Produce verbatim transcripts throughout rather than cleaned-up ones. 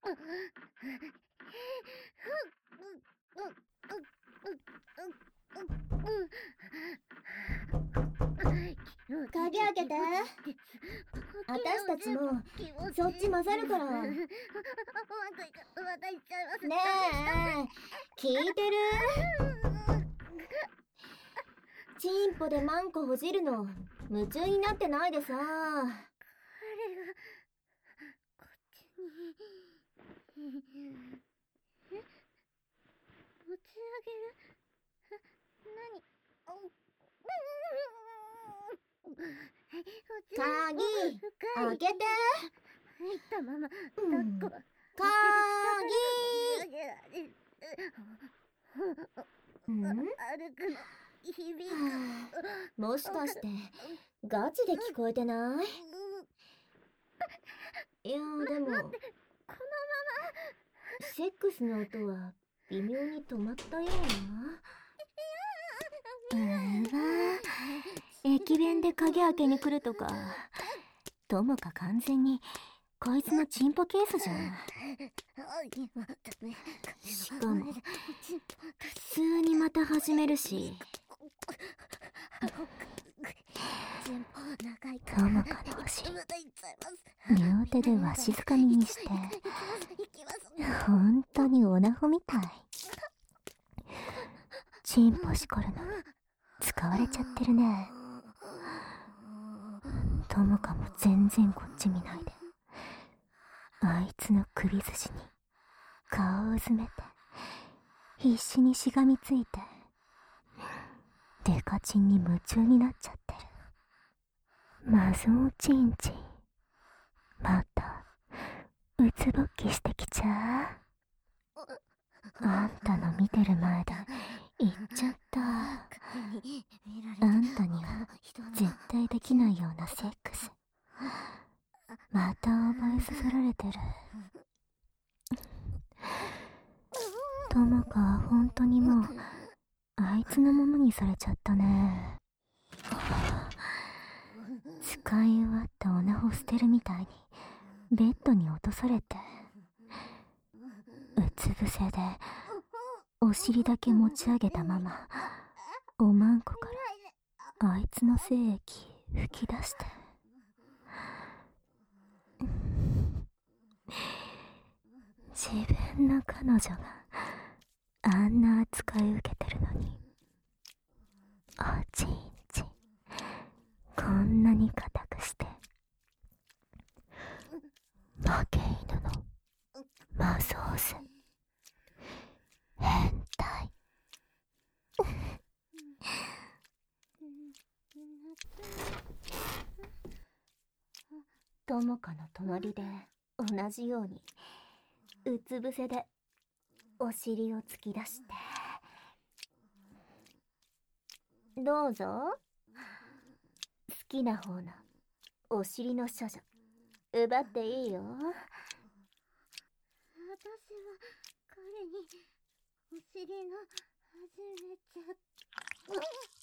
鍵開けて。私たちもそっち混ざるから。ねえ、聞いてる？チンポでマンコほじるの夢中になってないでさ。彼がこっちにえ持ち上げる？何？鍵開けて。入ったまま抱っこ。鍵。ん？歩くの響く。もしかしてガチで聞こえてない？いやでもこのままセックスの音は微妙に止まったような。うわ、駅弁で鍵開けに来るとか。ともか完全にこいつのチンポケースじゃん。しかも普通にまた始めるし。ともかのお尻両手でわしづかみにして、ほんとにオナホみたい。チンポしこるの使われちゃってるね。ともかも全然こっち見ないで、あいつの首筋に顔をうずめて必死にしがみついて、デカチンに夢中になっちゃってる。マゾーチンチンまたうつぼっきしてきちゃう。あんたの見てる前で言っちゃった。あんたには絶対できないようなセックスまた覚えさせられてる。ともかは本当にもうあいつのものにされちゃったね。使い終わったオナホ捨てるみたいにベッドに落とされて、うつ伏せでお尻だけ持ち上げたままおまんこからあいつの精液吹き出して、自分の彼女があんな扱い受けてるのに、おちんちんこんなに硬くして、負け犬のマゾーズ変態。ともかの隣で同じようにうつ伏せでお尻を突き出して、どうぞ好きな方のお尻の処女奪っていいよ。私は彼にお尻の始めちゃっ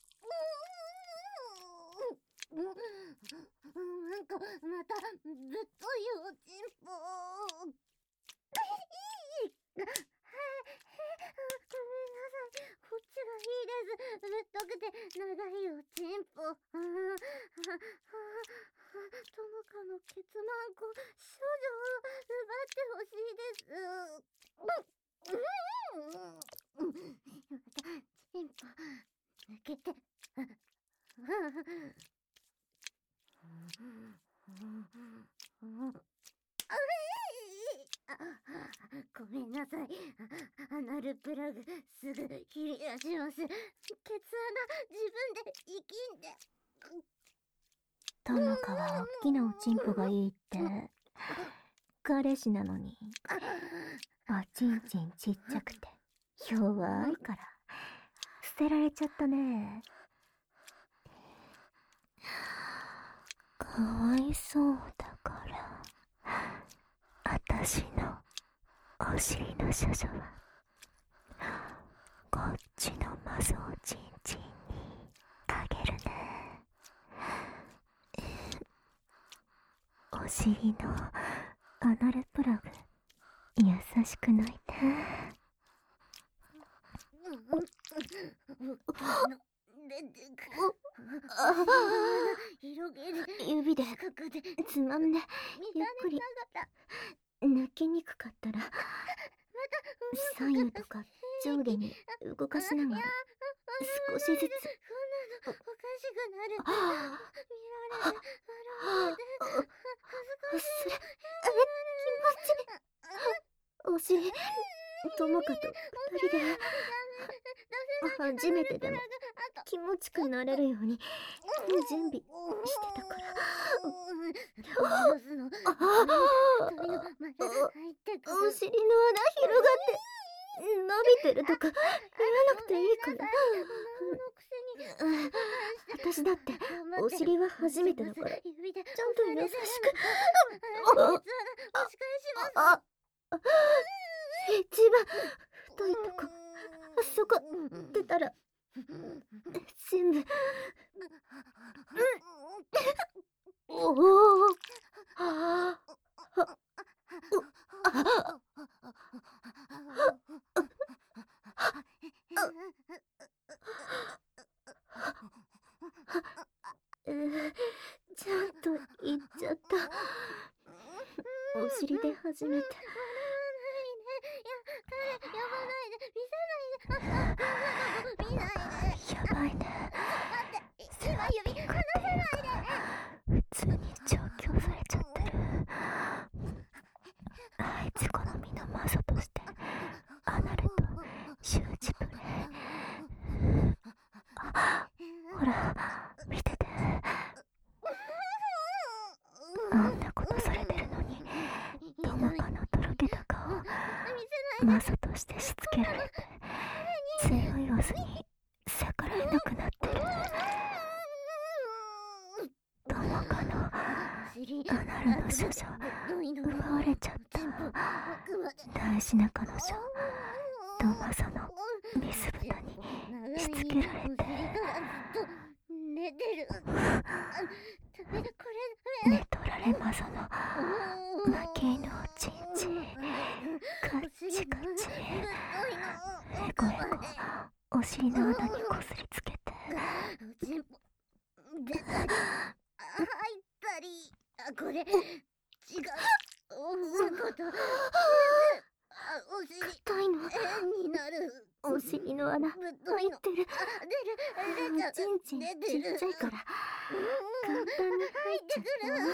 なんかまたぶっといおちんぽ。ごめんなさい、こっちがいいです。ぶっとくて長いおちんぽ。ともかのケツマンコ少女を奪ってほしいです。チンポ抜けて。ごめんなさい。アナルプラグすぐ切り出します。ケツ穴自分で生きんで。ともかはおっきなおちんぽがいいって彼氏なのに、おちんちんちっちゃくて弱いから捨てられちゃったね。かわいそうだからあたしのお尻の処女はこっちのマゾーチンチンにあげるね。お尻のアナルプラグ優しく泣いて。指でつまんでゆっくり。抜きにくかったら左右とか上下に動かしながら少しずつ。おかしくなる。見られて笑われて恥ずかしい。それ気持ちいい。お尻ともかと二人で初めてでも気持ちくなれるように準備してたから。お尻の穴広がって伸びてるとか言わなくていいから。私だってお尻は初めてだからちゃんと優しく。あ、一番太いとこそこ出たら全部。おお。ああ。ちゃんと言っちゃった。お尻で初めて。やばいね。セラピングっていうか普通に調教されちゃってる。あいつ好みのマゾとしてアナルと習字プレイ。あ、ほら見てて。あんなことされてるのにトモカのとろけた顔マゾとしてしつけられて強いオスに逆らえなくなってる。トモカのアナルの処女奪われちゃった。大事な彼女トマゾのミス豚にしつけられて寝てる。寝取られマゾの負け犬をチンチンカッチカチエコエコお尻の穴にこすりつけて出たり入ったり。これ違う思うことお尻硬いのになる。お尻の穴入ってる。出る。チンチンちっちゃいから簡単に入っちゃった。太いの長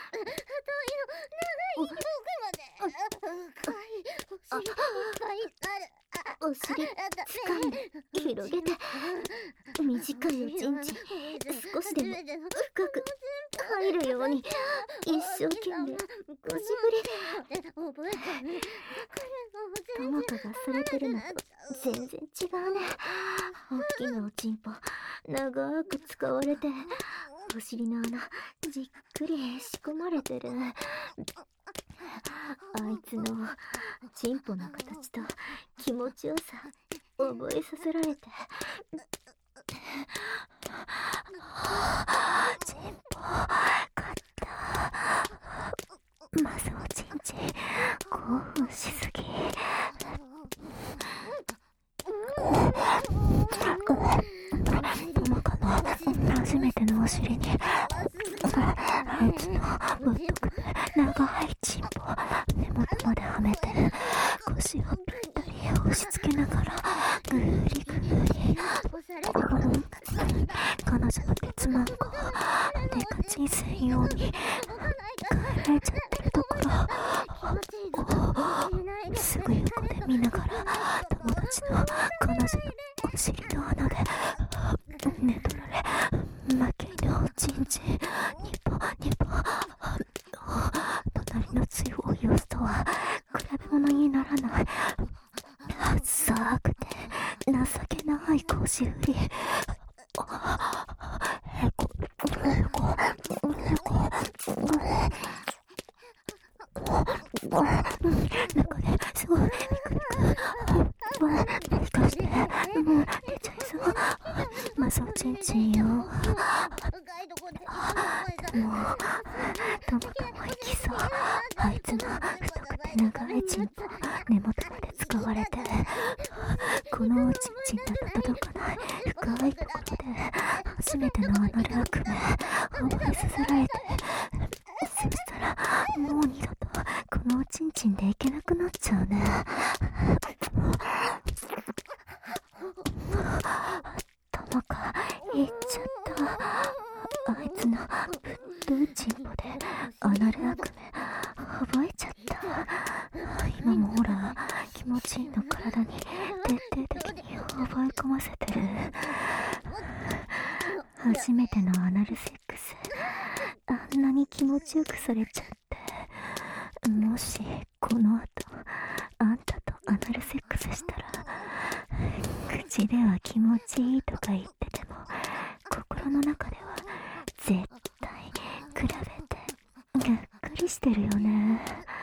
い奥まで深いお尻いっぱいある。お尻掴んで広げて短いおちんちん少しでも深く入るように一生懸命ゴシブリ。トモカがされてるのと全然違うね。大きなおちんぽ長く使われてお尻の穴じっくり仕込まれてる。あいつのチンポの形と気持ちよさ覚えさせられて。チンポ勝った。マゾおちんちん興奮しすぎ。トモカの初めてのお尻にあいつのぶっとくて長いチンポ根元まではめて腰をぴったり押し付けながらぐりぐり。彼女の鉄マンコデカチン専用に変えられちゃってるところすぐ横で見ながら友達の彼女のお尻の穴で寝取られ負け犬をチンチンニポニポ。隣の強い様子とは比べ物にならない。浅くて情けない腰振り。エコエコエコ中ですごいビクビクもしかしてもう出ちゃいそう。マゾチンチンよ。でもトモカもいきそう。あいつの太くて長いチンポ根元まで使われて、このおちんちんだと届かない深いところで初めてのアナル悪夢覚えさせられて、そしたらもう二度とこのおちんちんでいけなくなっちゃうね。頭がいっちゃった。あいつのぶっといチンポでアナル悪夢覚えちゃった。今もほら気持ちいいの体に徹底的に覚え込ませてる。初めてのアナルセックス、あんなに気持ちよくされちゃって、もしこの後あんたとアナルセックスしたら、口では気持ちいいとか言ってても心の中では絶対比べてがっかりしてるよね。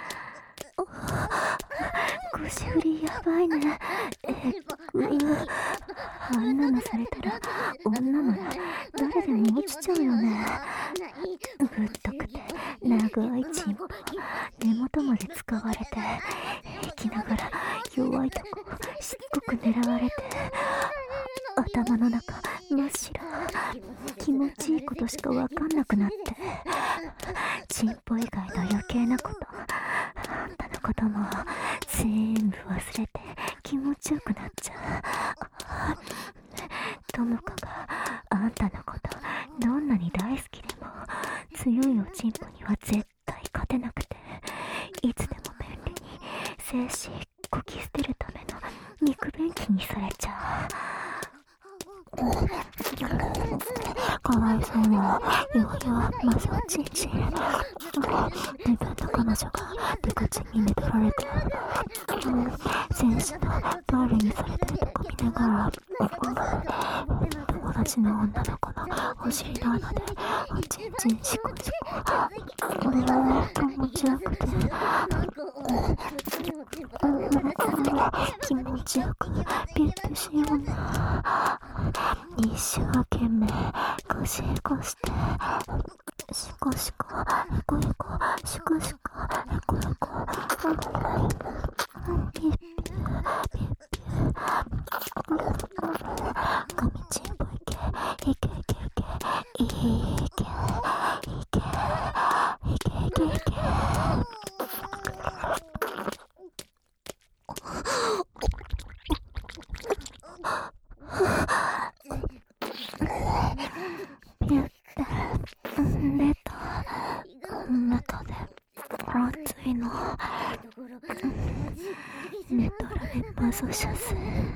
腰振りやばいね。えぐい。あんなのされたら女なら誰でも落ちちゃうよね。ぶっとくて長いチンポ根元まで使われて、生きながら弱いとこしつこく狙われて、頭の中真っ白。気持ちいいことしかわかんなくなって、チンポ以外の余計なこと、あんたのことも全部忘れて気持ちよくなっちゃう。ともかがあんたのことどんなに大好きでも強いおちんぽには絶対勝てなくて、いつでも便利に精子こき捨てるための肉便器にされちゃう。かわいそうな弱々まずおちんちん。自分と彼女が出口に寝取られて、戦士のバールにされてるとこ見ながら、友達の女の子のお尻の穴でおちんちんシコシコ、俺は気持ちよくて気持ちよくピュッとしような。一生懸命ゴシゴしてシコシコエコエコシコシコエコエコピッピュピッピュ神チンポいけいけいけいけいけいけいけいけいけいけ。ピュッて出た中で熱いの寝取られマゾシャス。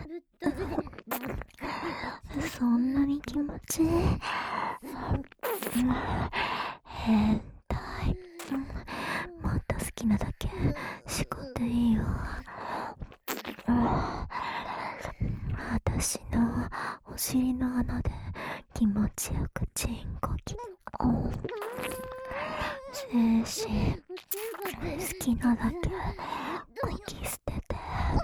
そんなに気持ちいい。変態。もっと好きなだけしこっていいよ。私のお尻の穴で気持ちよくチンコキ。精子好きなだけこき捨てて。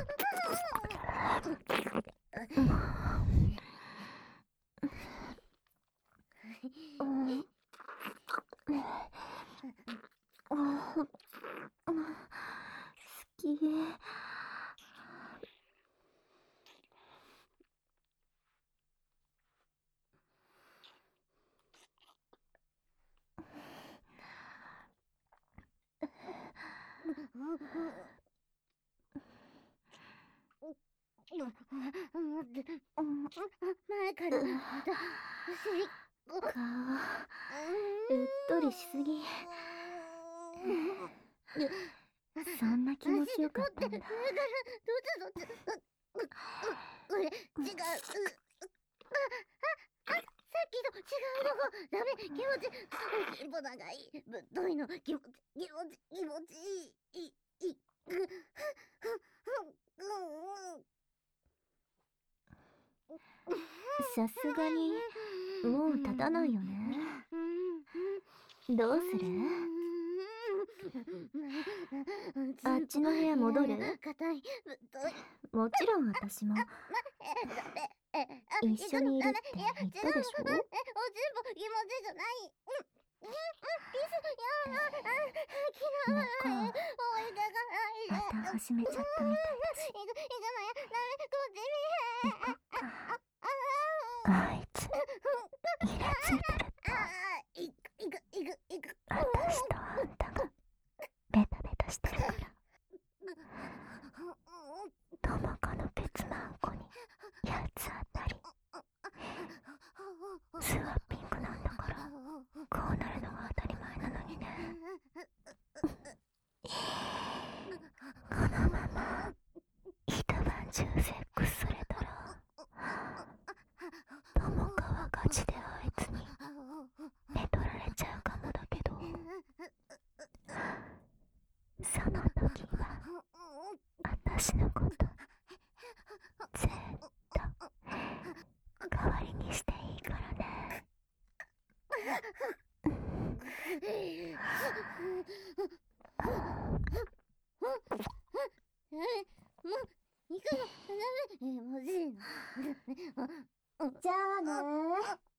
好き。 前からのこと顔うっとりしすぎ。そんな気持ちよかったんだ。 どっちどっち俺違う。あ、さっきと違うとこダメ。気持ちチンポ長いぶっといの気持ち気持ち気持ちいいいいさすがにもう立たないよね。どうする？あっちの部屋戻る？ 硬いぶっとい。 もちろん私も一緒にいるって言ったでしょ？ おちんぽ気持ちじゃない。 向こうまた始めちゃったみたいだし、行こっか。あいつイラついてるって。私とあんたがベタベタしてるから、ともかのケツのあんこに八つ当たり。巣はピンクなんだからこうなるのが当たり前なのにね。このまま一晩中セックスされたら、ともかはガチであいつに寝取られちゃうかもだけど、その時は私のことずっと代わりにしていいからね。 え、もう行くのダメ。え、まずいの。 じゃあねー。